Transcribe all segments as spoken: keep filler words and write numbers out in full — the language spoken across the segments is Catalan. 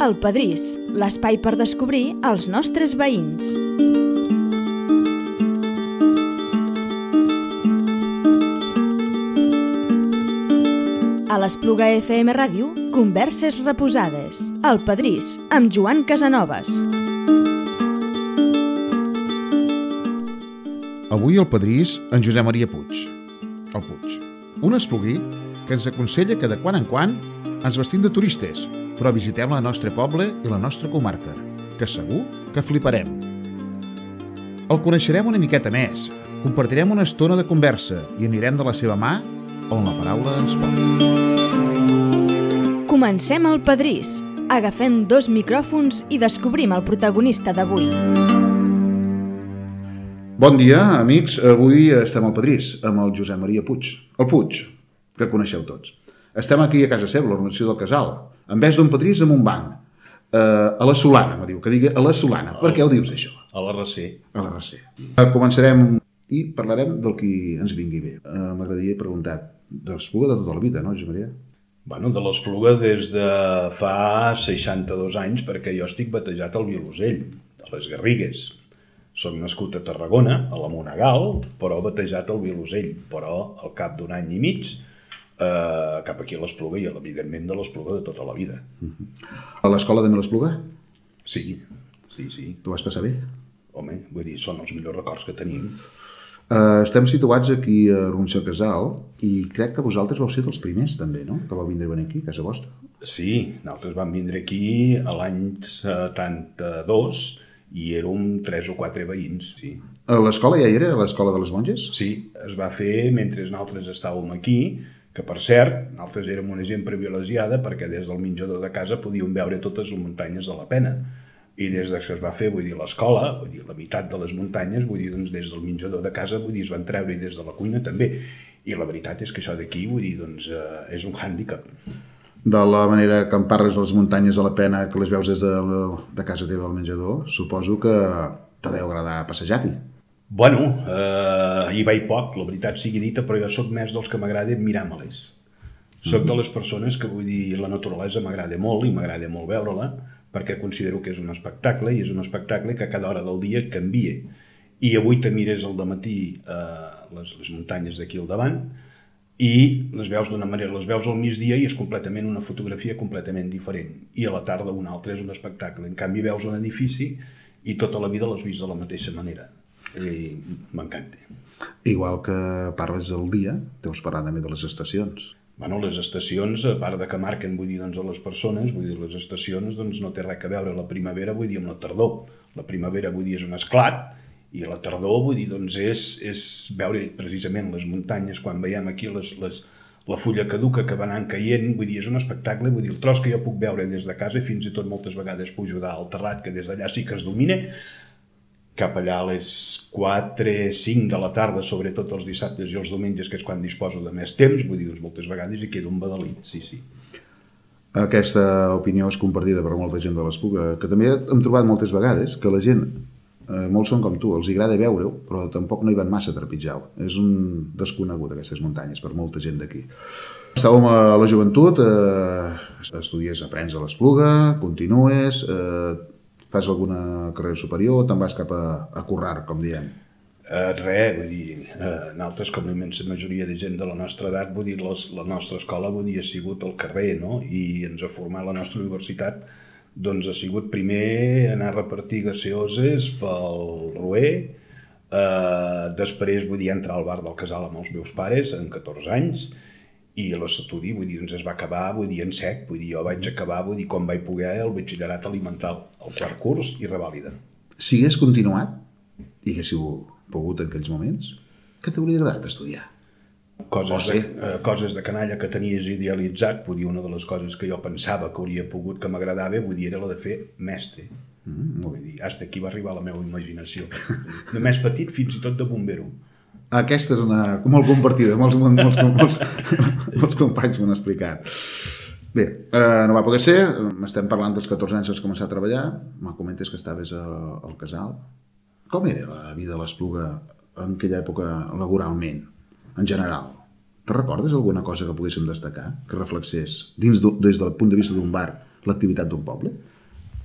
El Pedrís, l'espai per descobrir els nostres veïns. A l'Espluga F M Ràdio, converses reposades. El Pedrís, amb Joan Casanovas. Avui al Pedrís, en Josep Maria Puig. El Puig, un esplugui que ens aconsella que de quan en quan ens vestim de turistes, però visitem el nostre poble i la nostra comarca, que segur que fliparem. El coneixerem una miqueta més, compartirem una estona de conversa i anirem de la seva mà on la paraula ens porta. Comencem el Pedrís. Agafem dos micròfons i descobrim el protagonista d'avui. Bon dia, amics. Avui estem al Pedrís amb el Josep Maria Puig. El Puig, que coneixeu tots. Estem aquí a casa seva, a l'Organització del Casal, en vez d'un Pedrís amb un banc. Uh, a la Solana, me diu, que digui a la Solana. Per què ho dius, això? A la R C. A la R C. Uh, començarem i parlarem del que ens vingui bé. Uh, M'agradaria preguntar de l'Espluga de tota la vida, no, Josep Maria? Bueno, de l'Espluga des de fa seixanta-dos anys, perquè jo estic batejat al Vilosell, a les Garrigues. Soc nascut a Tarragona, a la Monegal, però batejat al Vilosell. Però al cap d'un any i mig, eh, cap aquí a l'Espluga i, evidentment, de l'Espluga de tota la vida. A l'escola de l'Espluga? Sí, sí, sí. Tu vas passar bé? Home, vull dir, són els millors records que tenim. Uh, estem situats aquí a l'Organització del Casal i crec que vosaltres vau ser dels primers, també, no?, que vau vindre aquí, a casa vostra. Sí, nosaltres vam vindre aquí a l'any setanta-dos i érem tres o quatre veïns, sí. L'escola ja hi era, l'escola de les monges? Sí, es va fer mentre nosaltres estàvem aquí, que per cert, nosaltres érem una gent privilegiada perquè des del menjador de casa podíem veure totes les muntanyes de la Pena. I des que es va fer, vull dir, l'escola, vull dir, la meitat de les muntanyes, vull dir, doncs des del menjador de casa, vull dir, es van treure i des de la cuina també. I la veritat és que això d'aquí, vull dir, doncs, eh, és un hàndicap. De la manera que em parles de les muntanyes de la Pena, que les veus des de, de casa teva al menjador, suposo que te deu agradar passejar-hi. Bueno, eh, hi vaig poc, la veritat sigui dita, però jo sóc més dels que m'agrada mirar-me-les. Soc de les persones que, vull dir, la naturalesa m'agrada molt i m'agrada molt veure-la, perquè considero que és un espectacle i és un espectacle que a cada hora del dia canvia. I avui te mires al dematí eh, les, les muntanyes d'aquí al davant i les veus d'una manera, les veus al migdia i és completament una fotografia completament diferent. I a la tarda una altra és un espectacle. En canvi veus un edifici i tota la vida l'has vist de la mateixa manera. I m'encanta. Igual que parles del dia, deus parlar també de les estacions. Bueno, les estacions, a part de que marquen, vull dir, doncs, a les persones, vull dir, les estacions doncs, no té res a veure la primavera, vull dir, amb la tardor. La primavera, vull dir, és un esclat, i la tardor, vull dir, doncs, és, és veure precisament les muntanyes, quan veiem aquí les, les, la fulla caduca que va anant caient, vull dir, és un espectacle, vull dir, el tros que jo puc veure des de casa, fins i tot moltes vegades pujo dalt al terrat, que des d'allà sí que es domina, cap allà a les quatre, cinc de la tarda, sobretot els dissabtes i els diumenges, que és quan disposo de més temps, vull dir, doncs moltes vegades hi quedo un badalit, sí, sí. Aquesta opinió és compartida per molta gent de l'Espluga, que també hem trobat moltes vegades que la gent, eh, molts són com tu, els agrada veure-ho, però tampoc no hi van massa a trepitjar-ho. És un desconegut, aquestes muntanyes, per molta gent d'aquí. Estàvem a la joventut, eh, estudies, aprens a l'Espluga, continues, eh, fas alguna carrera superior o te'n vas cap a, a currar, com diem? Uh, res, vull dir, uh, nosaltres, com la immensa majoria de gent de la nostra edat, vull dir, les, la nostra escola vull dir, ha sigut al carrer, no? I ens ha format la nostra universitat, doncs ha sigut primer anar a repartir gaseoses pel Roer, uh, després, vull dir, entrar al bar del Casal amb els meus pares, amb catorze anys, i l'estudi, vull dir, doncs es va acabar, vull dir, en sec, vull dir, jo vaig acabar, vull dir, quan vaig poder, el batxillerat alimental, el quart curs i revàlida. Si hagués continuat, i haguéssiu pogut en aquells moments, què t'hauria agradat estudiar? Coses de, eh, coses de canalla que tenies idealitzat, vull dir, una de les coses que jo pensava que hauria pogut, que m'agradava, vull dir, era la de fer mestre. Mm, vull dir, fins aquí va arribar la meva imaginació. De més petit, fins i tot de bombero. Aquesta és una molt compartida, molts, molts, molts, molts companys m'han explicat. Bé, eh, no va poder ser, estem parlant dels catorze anys que has començat a treballar, me comentes que estaves al Casal. Com era la vida a l'Espluga en aquella època laboralment, en general? Te recordes alguna cosa que poguéssim destacar, que reflexés dins des del punt de vista d'un bar l'activitat d'un poble?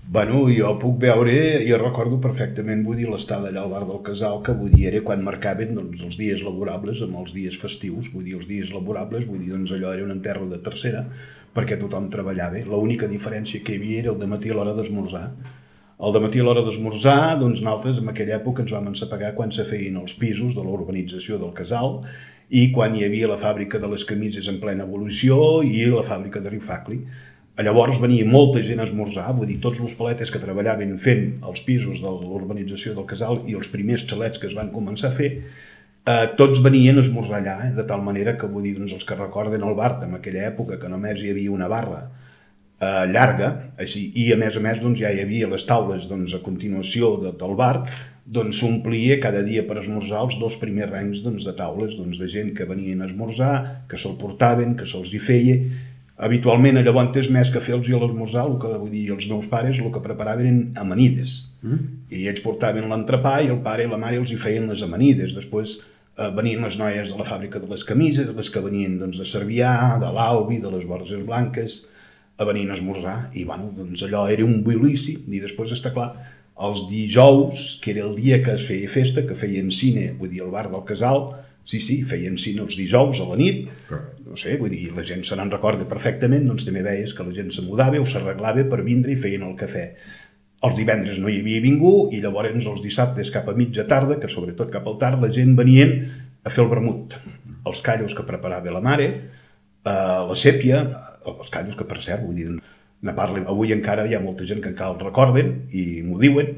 Bueno, jo puc veure, jo recordo perfectament, vull dir, l'estada allà al bar del Casal, que vull dir, era quan marcaven doncs, els dies laborables amb els dies festius, vull dir, els dies laborables, vull dir, doncs allò era un enterro de tercera, perquè tothom treballava. L'única diferència que hi havia era el dematí a l'hora d'esmorzar. El dematí a l'hora d'esmorzar, doncs nosaltres en aquella època ens vam ensapegar quan se feien els pisos de la urbanització del Casal i quan hi havia la fàbrica de les camises en plena evolució i la fàbrica de rifacli. Llavors venia molta gent a esmorzar, vull dir, tots els paletes que treballaven fent els pisos de l'urbanització del Casal i els primers xalets que es van començar a fer, eh, tots venien a esmorzar allà, eh, de tal manera que, vull dir, doncs, els que recorden el bar en aquella època, que només hi havia una barra eh, llarga, així, i a més a més doncs, ja hi havia les taules doncs, a continuació de, del bar, doncs s'omplia cada dia per esmorzar els dos primers rangs doncs, de taules, doncs, de gent que venien a esmorzar, que se'l portaven, que se'ls hi feia. Habitualment, llavors, més que fer-los a l'esmorzar, el que vull dir, els meus pares el que preparaven eren amanides. Mm. I ells portaven l'entrepà i el pare i la mare els hi feien les amanides. Després eh, venien les noies de la fàbrica de les camises, les que venien doncs, de Cervià, de l'Albi, de les Borges Blanques, a venir a esmorzar. I bueno, doncs allò era un bulici. I després està clar, els dijous, que era el dia que es feia festa, que feien cine, vull dir, al bar del Casal, sí, sí, feien cine els dijous a la nit, no sé, vull dir, la gent se n'en recorda perfectament, doncs també veies que la gent se mudava o s'arreglava per vindre i feien el cafè. Els divendres no hi havia ningú i llavors els dissabtes cap a mitja tarda, que sobretot cap al tard, la gent venien a fer el vermut. Els callos que preparava la mare, eh, la sèpia, els callos que per cert, vull dir, ne parlem, avui encara hi ha molta gent que encara el recorden i m'ho diuen,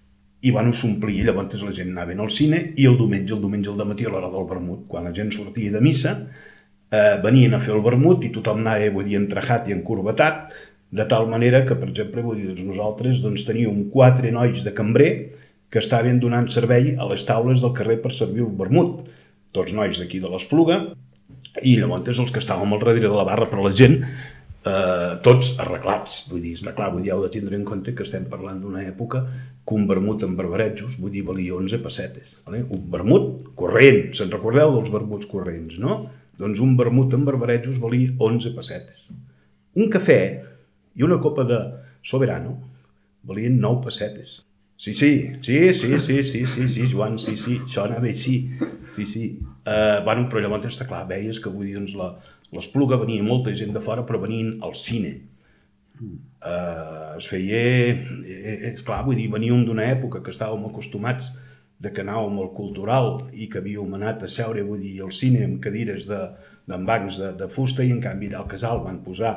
i van s'omplir, llavors la gent anava al cine i el diumenge, el diumenge al dematí a l'hora del vermut, quan la gent sortia de missa, eh, venien a fer el vermut i tothom anava, vull dir, entrejat i encorbatat, de tal manera que, per exemple, vull dir, doncs nosaltres doncs, teníem quatre nois de cambrer que estaven donant servei a les taules del carrer per servir el vermut, tots nois d'aquí de l'Espluga, i llavors els que estàvem al darrere de la barra, però la gent Uh, tots arreglats, vull dir, està clar, vull dir, heu de tindre en compte que estem parlant d'una època que un vermut amb barbarejos, vull dir, valia onze pessetes, vale? Un vermut corrent, se'n recordeu dels vermuts corrents, no? Doncs un vermut amb barbarejos valia onze pessetes. Un cafè i una copa de Soberano valien nou pessetes. Sí, sí, sí, sí, sí, sí, sí, sí, Joan, sí, sí, això anava així, sí, sí. Uh, bueno, però llavors està clar, veies que, vull dir, doncs, la l'Espluga venia molta gent de fora, però venien al cine. Uh, es feia... Eh, esclar, vull dir, veníem d'una època que estàvem acostumats de que anàvem al cultural i que havíem anat a seure, vull dir, al cine amb cadires de, d'en bancs de, de fusta i en canvi allà al Casal van posar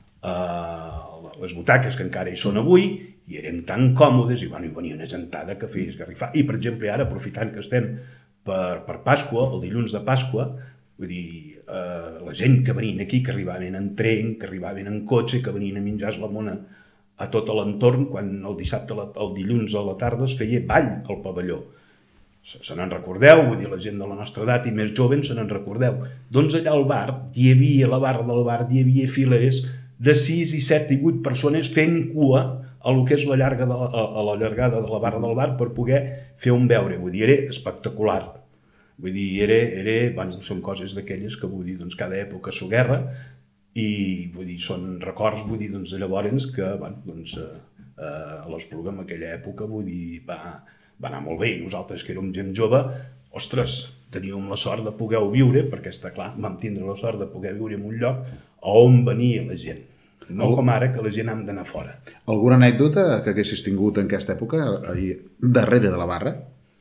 uh, les butaques que encara hi són avui i eren tan còmodes i, bueno, i venia una gentada que feia esgarrifar. I, per exemple, ara, aprofitant que estem per, per Pasqua, el dilluns de Pasqua, vull dir, eh, la gent que venien aquí, que arribaven en tren, que arribaven en cotxe, que venien a menjar la mona a tot l'entorn, quan el dissabte, el dilluns a la tarda es feia ball al pavelló. Se, se n'en recordeu, vull dir, la gent de la nostra edat i més joven se n'en recordeu. Doncs allà al bar, hi havia, a la barra del bar, hi havia fileres de sis i set i vuit persones fent cua a lo que és la, llarga de la, a la llargada de la barra del bar per poder fer un beure. Vull dir, era espectacular. Vull dir, era, era, bueno, són coses d'aquelles que, vull dir, doncs cada època s'ho guerra i, vull dir, són records, vull dir, doncs de llavors que, bueno, doncs eh, a l'Espluga en aquella època, vull dir, va, va anar molt bé. I nosaltres, que érem gent jove, ostres, teníem la sort de poder viure, perquè està clar, vam tindre la sort de poder viure en un lloc on venia la gent. No com ara, que la gent hem d'anar fora. Alguna anècdota que haguessis tingut en aquesta època, ahir, darrere de la barra?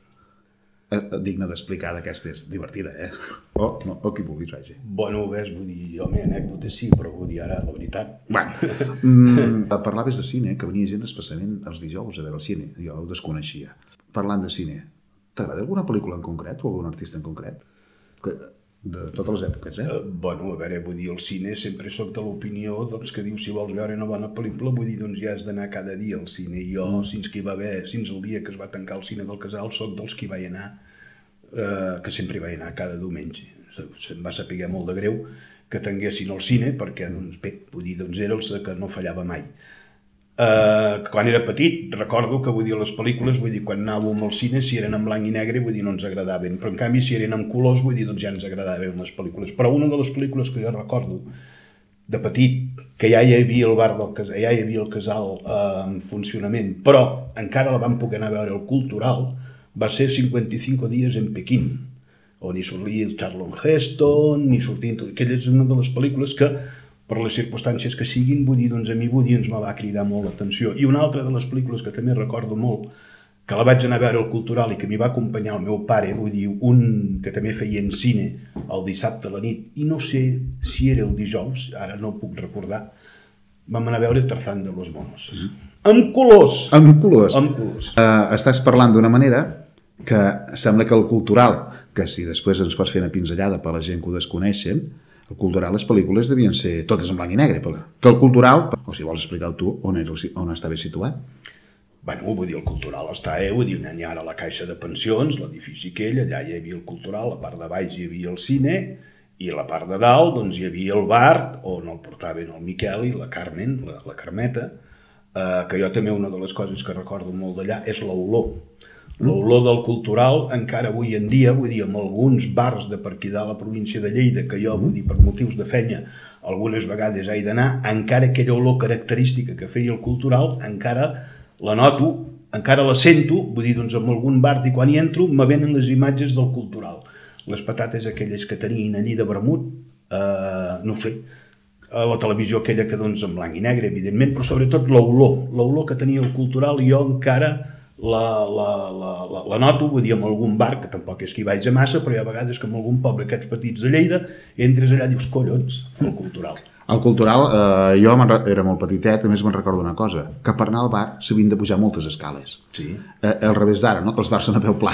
Digna d'explicar d'aquestes, divertida, eh? O, no, o qui vulguis, vaja. Bueno, ves, vull dir, home, anècdotes sí, però vull dir ara, la veritat... Bueno, mm, parlaves de cine, que venia gent especialment els dijous a veure el cine, jo ho desconeixia. Parlant de cine, t'agrada alguna pel·lícula en concret o algun artista en concret? Que, de totes les èpoques, eh? Uh, bueno, a veure, vull dir, el cine sempre soc de l'opinió doncs, que diu si vols veure una bona pel·lícula, vull dir, doncs ja has d'anar cada dia al cine. I jo, mm. fins que hi va haver, fins el dia que es va tancar el cine del Casal, soc dels que hi vaig anar, uh, que sempre hi vaig anar cada diumenge. Se'm va saber molt de greu que tinguessin el cine, perquè, doncs, bé, vull dir, doncs era el que no fallava mai. Uh, quan era petit, recordo que, vull dir, les pel·lícules, vull dir, quan anàvem al cine, si eren en blanc i negre, vull dir, no ens agradaven, però en canvi, si eren en colors, vull dir, doncs ja ens agradaven les pel·lícules. Però una de les pel·lícules que jo recordo de petit, que ja hi havia el bar del casal, ja hi havia el casal eh, en funcionament, però encara la vam poder anar a veure el Cultural, va ser cinquanta-cinc dies en Pequín, on hi sortia el Charlton Heston, i sortien tot. Aquella és una de les pel·lícules que, per les circumstàncies que siguin, vull dir, doncs a mi vull dir, ens me va cridar molt l'atenció. I una altra de les pel·lícules que també recordo molt, que la vaig anar a veure al Cultural i que m'hi va acompanyar el meu pare, vull dir, un que també feia en cine el dissabte a la nit, i no sé si era el dijous, ara no ho puc recordar, vam anar a veure Tarzán de los monos. Mm-hmm. Amb colors! Amb colors. Amb colors. Uh, estàs parlant d'una manera que sembla que el Cultural, que si després ens pots fer una pinzellada per la gent que ho desconeixen, el Cultural, les pel·lícules devien ser totes en blanc i negre, que el Cultural, o si vols explicar tu on, és, on estava situat. Bueno, vull dir, el Cultural està, eh? Vull dir, hi ha ara la caixa de pensions, l'edifici aquell, allà hi havia el Cultural, a la part de baix hi havia el cine, i a la part de dalt doncs, hi havia el bar, on el portaven el Miquel i la Carmen, la, la Carmeta, eh, que jo també una de les coses que recordo molt d'allà és l'olor. L'olor del Cultural, encara avui en dia, vull dir, amb alguns bars de per aquí de la província de Lleida, que jo, vull dir, per motius de feina, algunes vegades he d'anar, encara aquella olor característica que feia el Cultural, encara la noto, encara la sento, vull dir, doncs, amb algun bar, i quan hi entro me venen les imatges del Cultural. Les patates aquelles que tenien allí de vermut, eh, no ho sé, a la televisió aquella que doncs en blanc i negre, evidentment, però sobretot l'olor, l'olor que tenia el Cultural, jo encara la, la, la, la, la noto, vull dir, en algun bar, que tampoc és que hi vaig a massa, però hi ha vegades que en algun poble aquests petits de Lleida, entres allà i dius, collons, el Cultural. Al Cultural, eh, jo era molt petitet, a més me'n recordo una cosa, que per anar al bar s'havien de pujar moltes escales. Sí. Eh, al revés d'ara, no? Que els bars són a peu pla.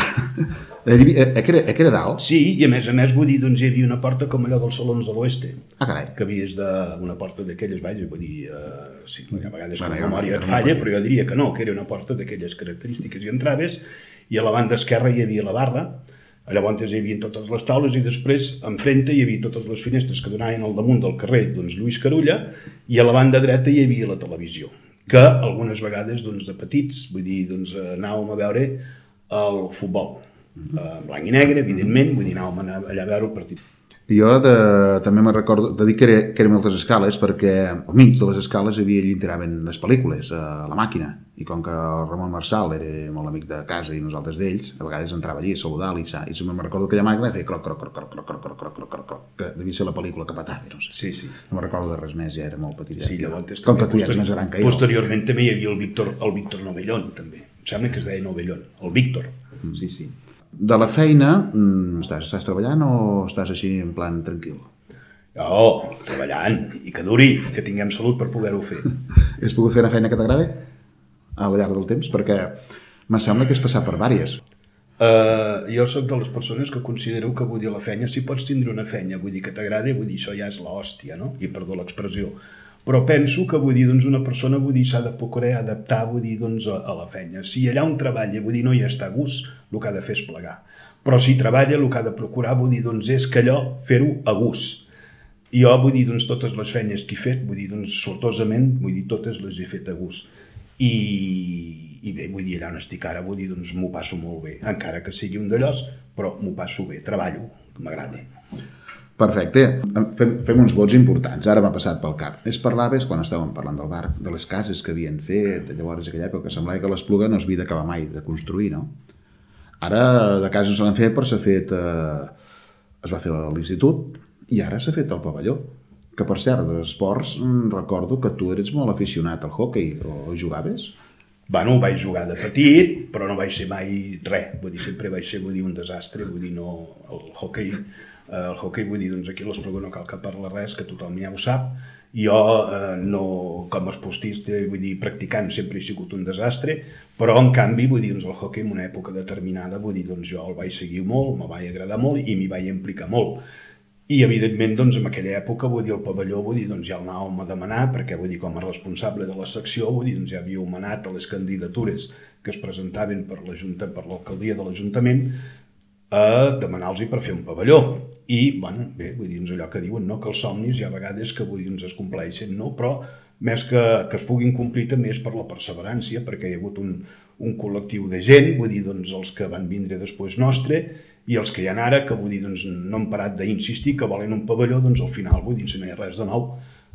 eh, eh, que, era, eh, que era dalt? Sí, i a més a més, vull dir, doncs hi havia una porta com allò dels salons de l'Oeste. Ah, carai. Que havies d'una porta d'aquelles, vaja, vull dir, eh, sí, a vegades bueno, que la memòria et falla, però jo diria que no, que era una porta d'aquelles característiques, i entraves, i a la banda esquerra hi havia la barra. Llavors hi havia totes les taules i després enfrente hi havia totes les finestres que donaven al damunt del carrer doncs, Lluís Carulla, i a la banda dreta hi havia la televisió, que algunes vegades doncs, de petits, vull dir, doncs, anàvem a veure el futbol, en blanc i negre, evidentment, vull dir, anàvem allà a veure el partit. Jo de, també me'n recordo de dir que, era, que eren moltes escales perquè al mig de les escales hi havia allí tiraven les pel·lícules a la màquina, i com que el Ramon Marçal era molt amic de casa i nosaltres d'ells, a vegades entrava allí a saludar i i me'n recordo que aquella màquina feia croc, croc, croc, croc, croc, croc, croc, croc, croc, croc, que devia ser la pel·lícula que petava, no sé. Sí, sí. No me'n recordo de res més, ja era molt petit. Sí, com que tu ja ets més gran que jo. Posteriorment també hi havia el Víctor, el Víctor Novellón, també. Em sembla que es deia Novellón, el Víctor. Sí, sí. De la feina, estàs, estàs treballant o estàs així en plan tranquil? Oh, treballant, i que duri, que tinguem salut per poder-ho fer. Has pogut fer una feina que t'agrada al llarg del temps? Perquè me sembla que has passat per vàries. Uh, jo sóc de les persones que considero que, vull dir, la feina, si pots tindre una feina, vull dir, que t'agrada, vull dir, això ja és l'hòstia, no? I perdó l'expressió. Però penso que, vull dir, doncs una persona, vull dir, s'ha de procurar adaptar, vull dir, doncs a, a la feina. Si allà on treballa, vull dir, no hi està a gust, el que ha de fer és plegar. Però si treballa, el que ha de procurar, vull dir, doncs és que allò, fer-ho a gust. I jo, vull dir, doncs, totes les feines que he fet, vull dir, doncs, sortosament, vull dir, totes les he fet a gust. I, i bé, vull dir, allà on estic ara, vull dir, doncs, m'ho passo molt bé. Encara que sigui un d'allòs, però m'ho passo bé, treballo, m'agrada. Perfecte. Fem, fem uns vots importants. Ara m'ha passat pel cap. Es parlaves, quan estàvem parlant del bar, de les cases que havien fet, llavors, a aquella època, semblava que l'Espluga no es havia d'acabar mai de construir, no? Ara, de cases se l'han fet, però s'ha fet... Eh, es va fer a l'institut, i ara s'ha fet el pavelló, que per cert, d'esports, recordo que tu eres molt aficionat al hoquei, o jugaves? Bueno, vaig jugar de petit, però no vaig ser mai res, vull dir, sempre vaig ser, vull dir, un desastre, vull dir, no, el hoquei, el hoquei, vull dir, doncs aquí a l'Espluga no cal que parli res, que tothom ja ho sap, jo eh, no, com a esportista, vull dir, practicant, sempre he sigut un desastre, però en canvi, vull dir, doncs el hoquei en una època determinada, vull dir, doncs jo el vaig seguir molt, me vaig agradar molt i m'hi vaig implicar molt. I, evidentment, doncs, en aquella època, vull dir, el pavelló, vull dir, doncs, ja el anàvem a demanar, perquè, vull dir, com a responsable de la secció, vull dir, doncs, ja havíeu manat a les candidatures que es presentaven per l'Ajunta, per l'alcaldia de l'Ajuntament, a demanar-los per fer un pavelló. I, bueno, bé, vull dir, doncs, allò que diuen, no?, que els somnis hi ha vegades que, vull dir, doncs, es compleixen, no?, però més que, que es puguin complir també és per la perseverància, perquè hi ha hagut un, un col·lectiu de gent, vull dir, doncs, els que van vindre després nostre, i els que hi ha ara, que vull dir, doncs, no han parat d'insistir que volen un pavelló, doncs al final, vull dir, si no hi ha res de nou,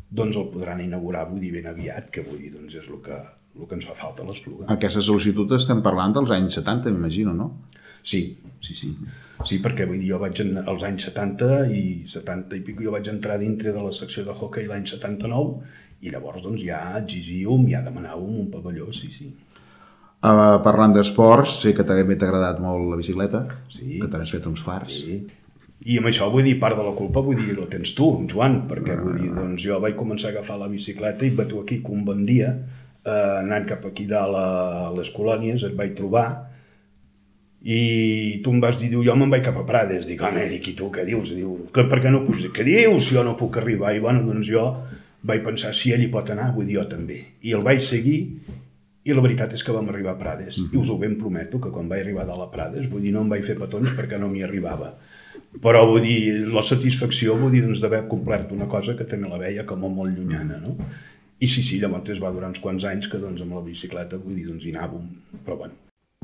doncs el podran inaugurar, vull dir, ben aviat, que vull dir, doncs és el que, el que ens fa falta a l'Espluga. Aquesta sol·licitud estem parlant dels anys setanta, m'imagino, no? Sí, sí, sí. Sí, perquè vull dir, jo vaig en, als anys setanta i setanta i pico, jo vaig entrar dintre de la secció de hoquei l'any setanta-nou i llavors doncs ja exigíem, ja demanàvem un pavelló, sí, sí. Uh, parlant d'esports, sé que també t'ha agradat molt la bicicleta, sí. Que t'has fet uns fars. Sí. I amb això, vull dir, part de la culpa, vull dir, la tens tu, Joan, perquè vull dir, doncs jo vaig començar a agafar la bicicleta i vaig aquí que un bon dia, eh, anant cap aquí dalt a les colònies, et vaig trobar i tu em vas dir, diu, jo me'n vaig cap a Prades. Dic, home, dic, i tu què dius? Diu, que, per què no puc? Què dius? Si jo no puc arribar. I bueno, doncs jo vaig pensar, si ell hi pot anar, vull dir, jo també. I el vaig seguir i la veritat és que vam arribar a Prades. Mm-hmm. I us ho ben prometo, que quan vaig arribar a la Prades, vull dir, no em vaig fer petons perquè no m'hi arribava. Però vull dir, la satisfacció, vull dir, doncs, d'haver complert una cosa que també la veia com a molt llunyana, no? I sí, sí, llavors es va durar uns quants anys que doncs amb la bicicleta, vull dir, doncs hi anàvem, però bueno.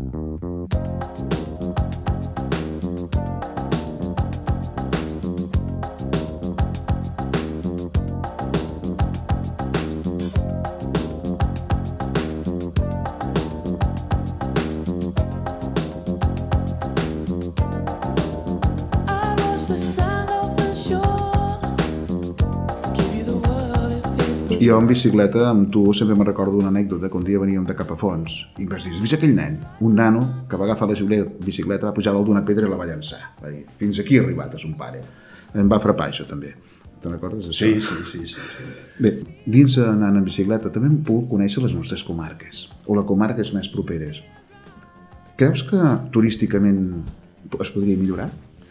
Jo en bicicleta, amb tu, sempre me'n recordo una anècdota que un dia veníem de Capafonts i em vas dir, has vist aquell nen? Un nano que va agafar la bicicleta, va pujar dalt d'una pedra i la va llançar. Va dir, fins aquí ha arribat a son pare. Em va frapar això també. Te'n recordes d'això? Sí, sí, sí, sí, sí. Bé, dins anant en bicicleta també hem pogut conèixer les nostres comarques, o les comarques més properes. Creus que turísticament es podria millorar?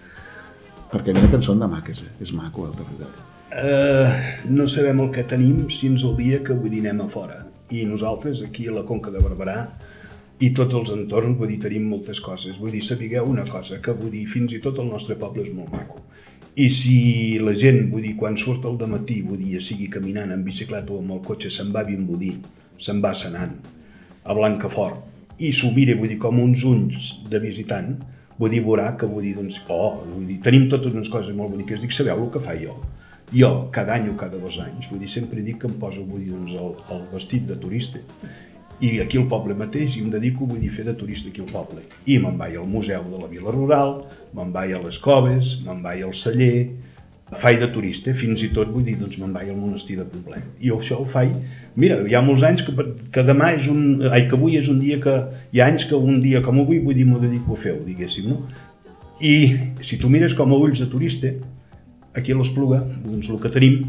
Perquè mira que en són de maques, eh? És maco el territori. Uh, no sabem el que tenim fins el dia que vull dir anem a fora. I nosaltres aquí a la Conca de Barberà i tots els entorns, vull dir, tenim moltes coses. Vull dir, sapigueu una cosa, que vull dir, fins i tot el nostre poble és molt maco. I si la gent, vull dir, quan surt al dematí, vull dir, ja sigui caminant en bicicleta o amb el cotxe, se'n va a Vimbodí, se'n va Senant, a Blancafort, i s'ho mira, vull dir, com uns ulls de visitant, vull dir, veurà que, vull dir, doncs, oh, vull dir, tenim totes unes coses molt boniques. Dic, sabeu el que fa jo? Jo, cada any o cada dos anys, vull dir, sempre dic que em poso, vull dir, doncs, el, el vestit de turista. I aquí al poble mateix i em dedico, vull dir, a fer de turista aquí al poble. I me'n vaig al museu de la Vila Rural, me'n vaig a les coves, me'n vaig al celler, faig de turista, fins i tot, vull dir, doncs me'n vaig al monestir de Poblet. I això ho faig, mira, hi ha molts anys que, que demà és un, ai, que avui és un dia que, hi ha anys que un dia com avui, vull dir, m'ho dedico a fer-ho, diguéssim, no? I si tu mires com a ulls de turista, aquí a l'Espluga, doncs el que tenim,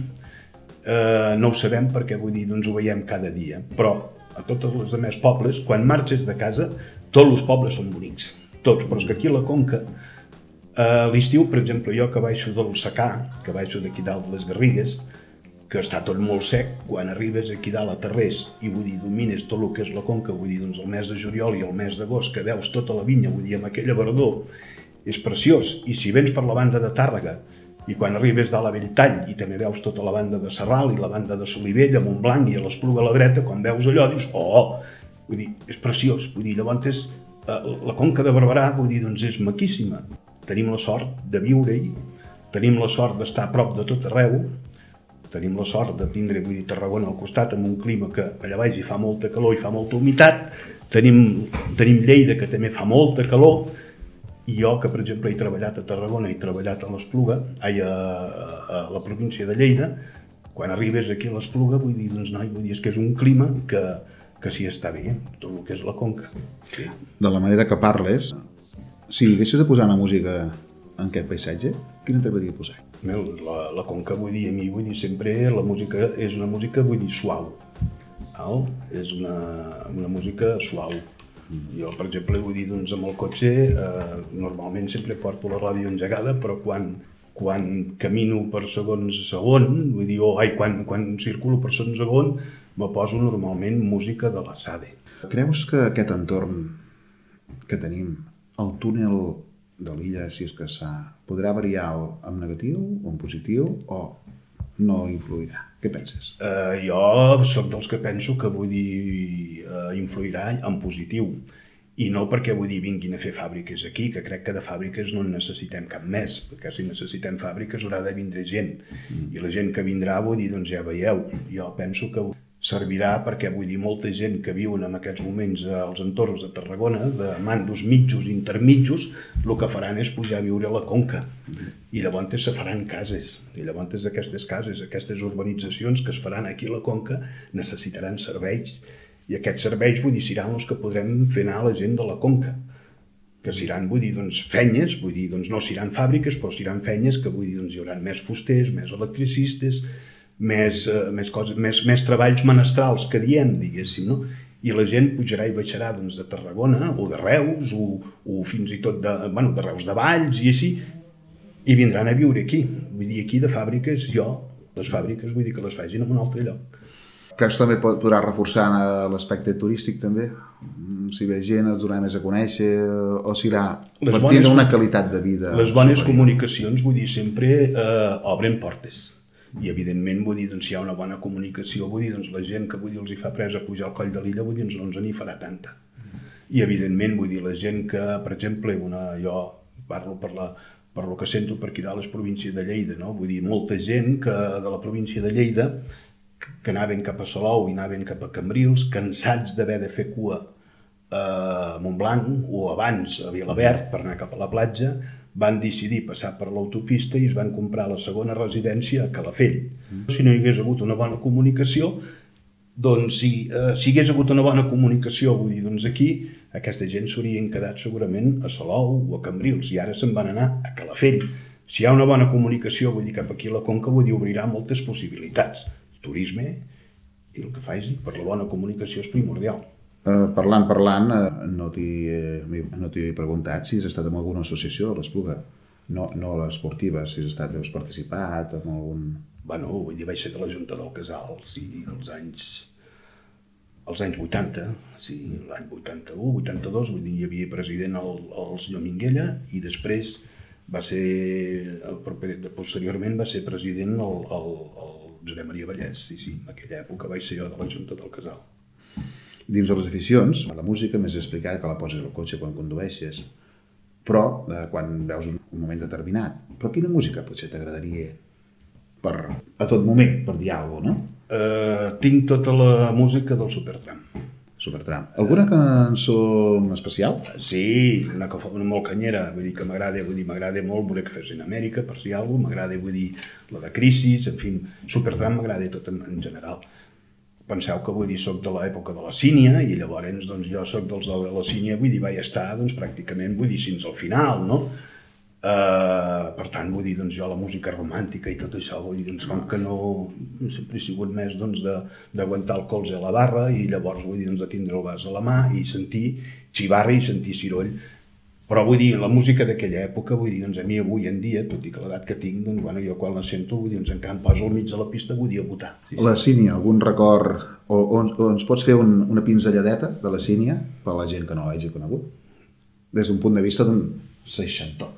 eh, no ho sabem perquè, vull dir, doncs ho veiem cada dia, però a tots els altres pobles, quan marxes de casa, tots els pobles són bonics, tots, però és que aquí a la Conca, a l'estiu, per exemple, jo que baixo del Secà, que baixo d'aquí dalt de les Garrigues, que està tot molt sec, quan arribes aquí dalt a Tarrés i vull dir, domines tot el que és la Conca, vull dir, doncs el mes de juliol i el mes d'agost, que veus tota la vinya, vull dir, amb aquella verdor, és preciós. I si vens per la banda de Tàrrega, i quan arribes dalt a Belltall i també veus tota la banda de Sarral i la banda de Solivella, Montblanc i a l'Espluga a la dreta, quan veus allò dius, oh, vull dir, és preciós, vull dir, llavors és, eh, la Conca de Barberà, vull dir, doncs és maquíssima. Tenim la sort de viure-hi, tenim la sort d'estar a prop de tot arreu, tenim la sort de tindre, vull dir, Tarragona al costat amb un clima que allà baix hi fa molta calor i fa molta humitat, tenim, tenim Lleida que també fa molta calor, i jo, que per exemple he treballat a Tarragona i he treballat a l'Espluga, ai, a, a la província de Lleida, quan arribes aquí a l'Espluga, vull dir, doncs no, vull dir, és que és un clima que, que s'hi està bé, tot el que és la Conca. Sí. De la manera que parles, si haguessis de posar una música en aquest paisatge, quina t'agradaria posar? La, la Conca, vull dir, a mi, vull dir, sempre la música és una música, vull dir, suau. Val? És una, una música suau. Jo, per exemple, vull dir, doncs, amb el cotxe, eh, normalment sempre porto la ràdio engegada, però quan, quan camino per segons segon, vull dir, o ai, quan, quan circulo per segons segon, me poso normalment música de la Sade. Creus que aquest entorn que tenim, el túnel de l'illa, si és que s'ha, podrà variar en negatiu o en positiu, o no influirà? Què penses? Uh, jo soc dels que penso que, vull dir, uh, influirà en positiu. i no perquè, vull dir, vinguin a fer fàbriques aquí, que crec que de fàbriques no en necessitem cap més, perquè si necessitem fàbriques haurà de vindre gent, i la gent que vindrà, vull dir, doncs ja veieu, jo penso que servirà perquè, vull dir, molta gent que viuen en aquests moments als entorns de Tarragona, de mandos mitjos i intermitjos, el que faran és pujar a viure a la Conca, i llavors se faran cases, i llavors aquestes cases, aquestes urbanitzacions que es faran aquí a la Conca necessitaran serveis, i aquests serveis, vull dir, seran els que podrem fer anar a la gent de la Conca, que seran, vull dir, doncs, fenyes, vull dir, doncs no seran fàbriques, però seran fenyes que, vull dir, doncs hi haurà més fusters, més electricistes, més, eh, més, coses, més, més treballs menestrals que diem, diguéssim, no? I la gent pujarà i baixarà, doncs, de Tarragona, o de Reus, o, o fins i tot de, bueno, de Reus de Valls, i així, i vindran a viure aquí. Vull dir, aquí de fàbriques, jo, les fàbriques, vull dir que les facin en un altre lloc. Creus que també podrà reforçar l'aspecte turístic també? Si ve gent, es donarà més a conèixer, o serà per tindre una qualitat de vida? Les bones comunicacions, vull dir, sempre eh, obren portes. I evidentment, vull dir, doncs, si hi ha una bona comunicació, vull dir, doncs, la gent que vull dir, els hi fa presa a pujar al coll de l'illa, vull dir, doncs, no ens n'hi farà tanta. I evidentment, vull dir, la gent que, per exemple, una, jo parlo per la per lo que sento per aquí dalt, les províncies de Lleida, no? Vull dir, molta gent que de la província de Lleida que anaven cap a Salou i anaven cap a Cambrils, cansats d'haver de fer cua a Montblanc o abans a Vilaverd per anar cap a la platja, van decidir passar per l'autopista i es van comprar la segona residència a Calafell. Mm. Si no hi hagués hagut una bona comunicació, doncs si, eh, si hi hagués hagut una bona comunicació, vull dir, doncs aquí aquesta gent s'haurien quedat segurament a Salou o a Cambrils i ara se'n van anar a Calafell. Si hi ha una bona comunicació, vull dir, cap aquí a la Conca, vull dir, obrirà moltes possibilitats. Turisme i el que faci per la bona comunicació és primordial. Uh, parlant, parlant, uh, no t'hi uh, no t'hi he preguntat si has estat en alguna associació a l'Espluga, no, no l'esportiva, si has estat, has participat en algun... Bueno, vull dir, vaig ser de la Junta del Casal, sí, als anys, als anys vuitanta, sí, l'any vuitanta-u, vuitanta-dos, vull dir, hi havia president el, el senyor Minguella i després va ser, posteriorment va ser president el, el, el Josep Maria Vallès, sí, sí, en aquella època vaig ser jo de la Junta del Casal. Dins de les aficions, la música m'has explicat que la poses al cotxe quan condueixes, però eh, quan veus un, un moment determinat. Però quina música potser t'agradaria per, a tot moment, per dir alguna cosa, no? Uh, tinc tota la música del Supertram. Supertram. Alguna cançó especial? Sí, una que fa molt canyera, vull dir que m'agrada, vull dir, m'agrada molt voler que fes en Amèrica, per si alguna cosa, m'agrada, vull dir, la de Crisis, en fi, Supertram m'agrada tot en, en general. Penseu que, vull dir, soc de l'època de la Sínia i llavors, doncs, jo soc dels de la Sínia, vull dir, vaig estar, doncs, pràcticament, vull dir, fins al final, no? Uh, per tant, vull dir, doncs, jo la música romàntica i tot això, vull dir, doncs, com que no, no sempre he sigut més, doncs, d'aguantar el colze a la barra i llavors, vull dir, doncs, de tindre el vas a la mà i sentir xivarra i sentir ciroll. Però, vull dir, la música d'aquella època, vull dir, doncs, a mi avui en dia, tot i que l'edat que tinc, doncs, bueno, jo quan la sento, vull dir, doncs, encara em poso al mig de la pista, vull dir, a votar. Sí, sí. La Sínia, algun record, o, o, o ens pots fer un, una pinzelladeta de la Sínia, per la gent que no l'hagi conegut, des d'un punt de vista d'un seixantó.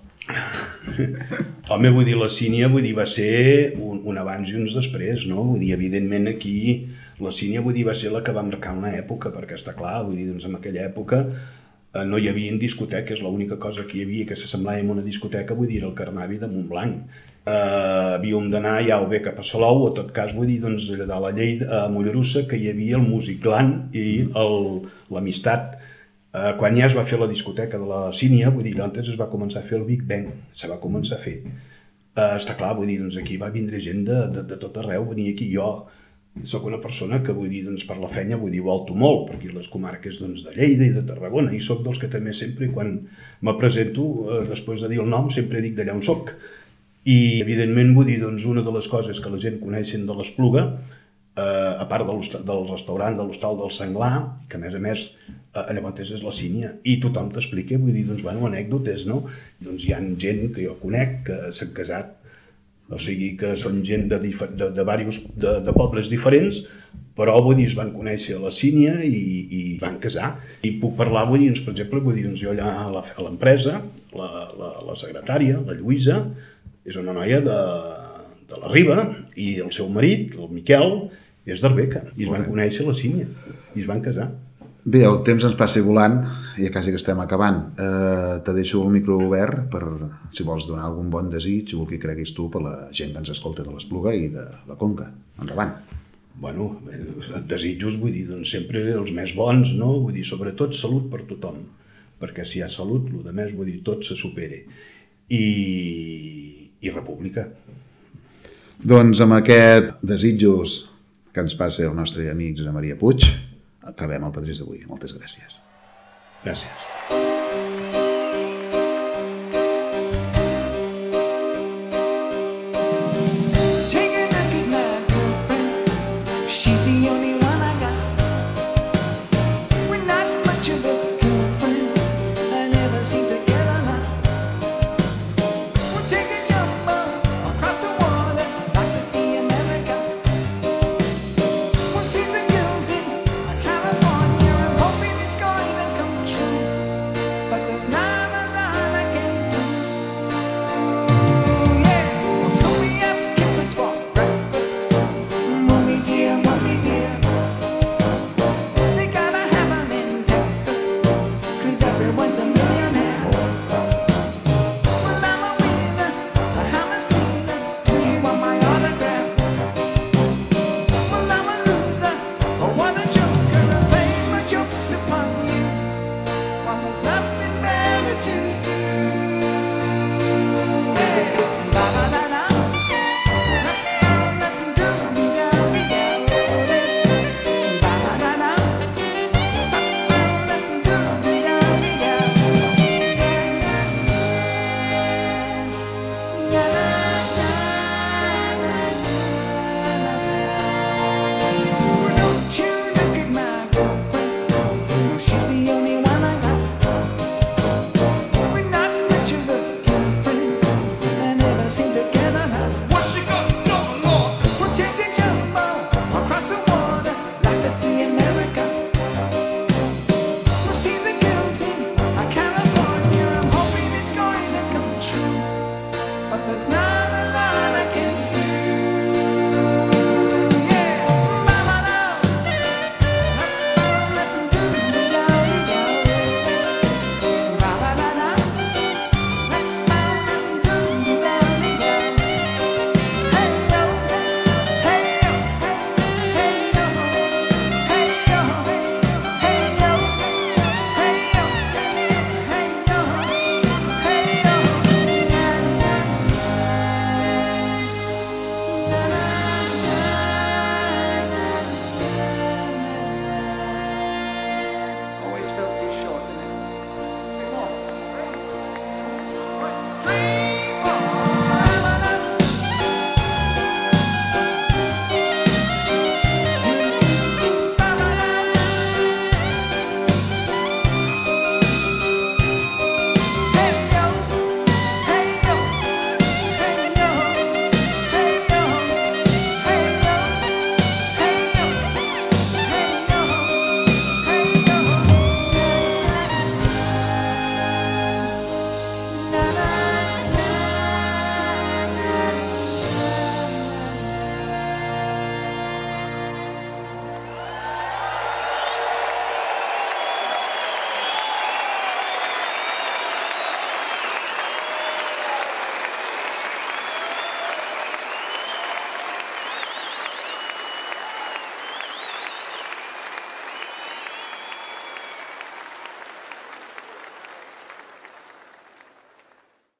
Home, vull dir, la Sínia, vull dir, va ser un, un abans i uns després, no? Vull dir, evidentment aquí la Sínia, vull dir, va ser la que va marcar una època, perquè està clar, vull dir, doncs en aquella època eh, no hi havia discoteques, l'única cosa que hi havia que s'assemblava a una discoteca, vull dir, era el Carnavi de Montblanc. Eh, havíem d'anar ja o bé cap a Salou, o en tot cas, vull dir, doncs allà a la Lleida, a Mollerussa, que hi havia el Musicland i l'Amistat. Uh, quan ja es va fer la discoteca de la Sínia, vull dir, llavors es va començar a fer el Big Bang, se va començar a fer. Uh, està clar, vull dir, doncs aquí va vindre gent de, de, de tot arreu, venir aquí. Jo sóc una persona que, vull dir, doncs per la feina, vull dir, volto molt, per aquí les comarques doncs, de Lleida i de Tarragona, i sóc dels que també sempre, quan me presento, uh, després de dir el nom, sempre dic d'allà on soc. I, evidentment, vull dir, doncs, una de les coses que la gent coneixen de l'Espluga, Uh, a part de del restaurant de l'Hostal del Senglar, que a més a més uh, llavors és la Sínia, i tothom t'explica, vull dir, doncs, bueno, anècdotes, no? Doncs hi ha gent que jo conec que s'han casat, o sigui que són gent de, de, de, diversos, de, de pobles diferents, però, vull dir, es van conèixer a la Sínia i, i van casar. I puc parlar, vull dir, doncs, per exemple, vull dir, doncs, jo allà a l'empresa, la, la, la secretària, la Lluïsa, és una noia de, de la Riba, i el seu marit, el Miquel, és d'Arbeca, i es van conèixer a la Sínia, i es van casar. Bé, el temps ens passa volant, ja quasi que estem acabant. Eh, te deixo el micro obert per, si vols donar algun bon desig o el que creguis tu per la gent que ens escolta de l'Espluga i de la Conca. Endavant. Bueno, desitjos, vull dir, doncs sempre els més bons, no? Vull dir, sobretot salut per tothom, perquè si hi ha salut, el de més, vull dir, tot se supere. I, i república. Doncs amb aquest desitjos que ens passa el nostre amic Josep Maria Puig, acabem el Padrís d'avui. Moltes gràcies. Gràcies. But there's not